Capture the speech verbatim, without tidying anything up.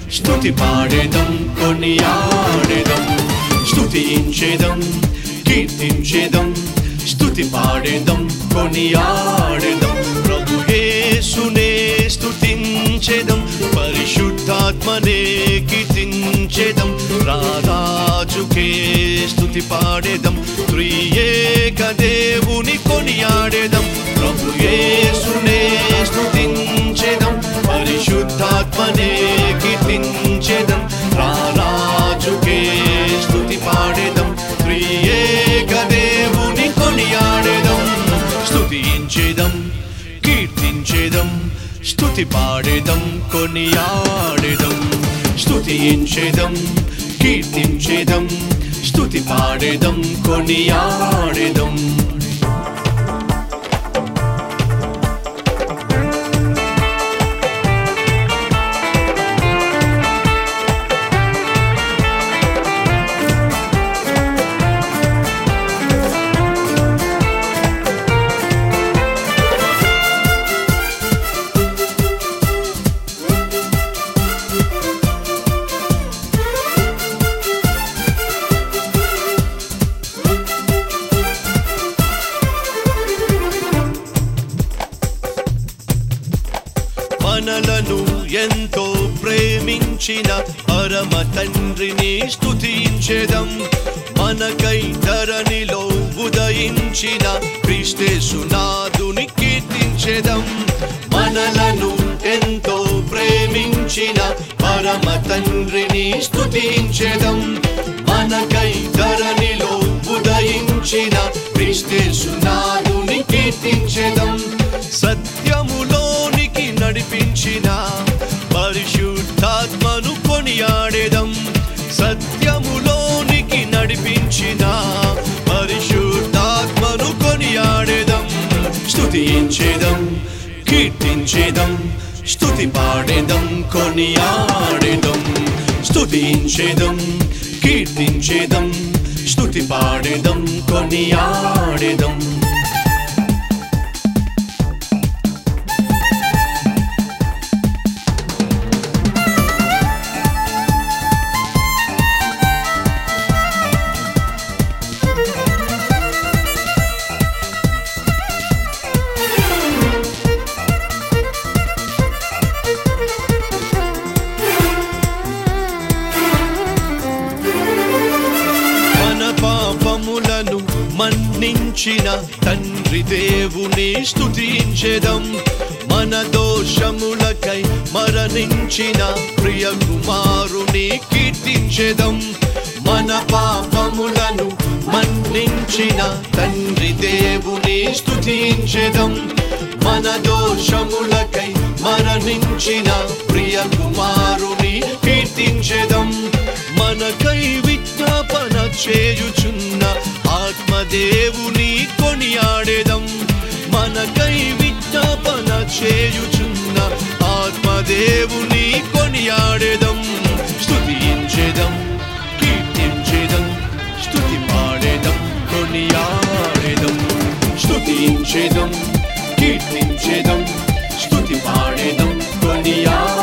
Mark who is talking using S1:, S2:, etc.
S1: స్తుతి పాడేదం కొనియాడేదం స్తుతించేదం కీర్తించేదం స్తుతి పాడేదం కొనియాడేదం ప్రభు యేసునే స్తుతించేదం పరిశుద్ధాత్మనే కీర్తించేదం రారాజుకే స్తుతి పాడేదం త్రియేక దేవుని కొనియాడేదం ప్రభు యేసునే స్తుతించేదం పరిశుద్ధాత్మనే కీర్తించేదం రారాజుకే స్తుతి పాడేదం త్రియేక దేవుని కొనియాడేదం స్తుతించేదం కీర్తించేదం స్తుతి పాడేదం కొనియాడేదం స్తుతించేదం కీర్తించేదం స్తుతి పాడేదం కొనియాడేదం మనలను ఎంతో ప్రేమించిన పరమ తండ్రిని స్తుతించెదం మనకై ధరణిలో ఉదయించిన క్రీస్తు నాథుని కీర్తించెదం మనలను ఎంతో ప్రేమించిన పరమ తండ్రిని స్తుతించెదం మనకై ధరణిలో ఉదయించిన క్రీస్తు నాథుని కీర్తించెదం సత్యములోనికి నడిపించిన పరిశుద్ధాత్మను కొనియాడేదం సత్యములోనికి నడిపించిన పరిశుద్ధాత్మను కొనియాడేదం స్తుతించేదం కీర్తించేదం స్తుతి పాడేదం కొనియాడేదం స్తుతించేదం కీర్తించేదం స్తుతి పాడేదం కొనియాడేదం మన్నించిన తండ్రి దేవుని స్తుతించెదం మన దోషములకై మరణించిన ప్రియ కుమారుని కీర్తించెదం మన పాపములను మన్నించిన తండ్రి దేవుని స్తుతించెదం మన దోషములకై మరణించిన ప్రియ కుమారుని కీర్తించెదం మనకై విజ్ఞాపన చేయుచున్న ఆత్మదేవుని కొనియాడేదం మనకై విజ్ఞాపన చేయుచున్న ఆత్మదేవుని కొనియాడేదం స్తుతించేదం కీర్తించేదం స్తుతి పాడేదం కొనియాడేదం స్తుతించేదం కీర్తించేదం స్తుతి పాడేదం కొనియాడేదం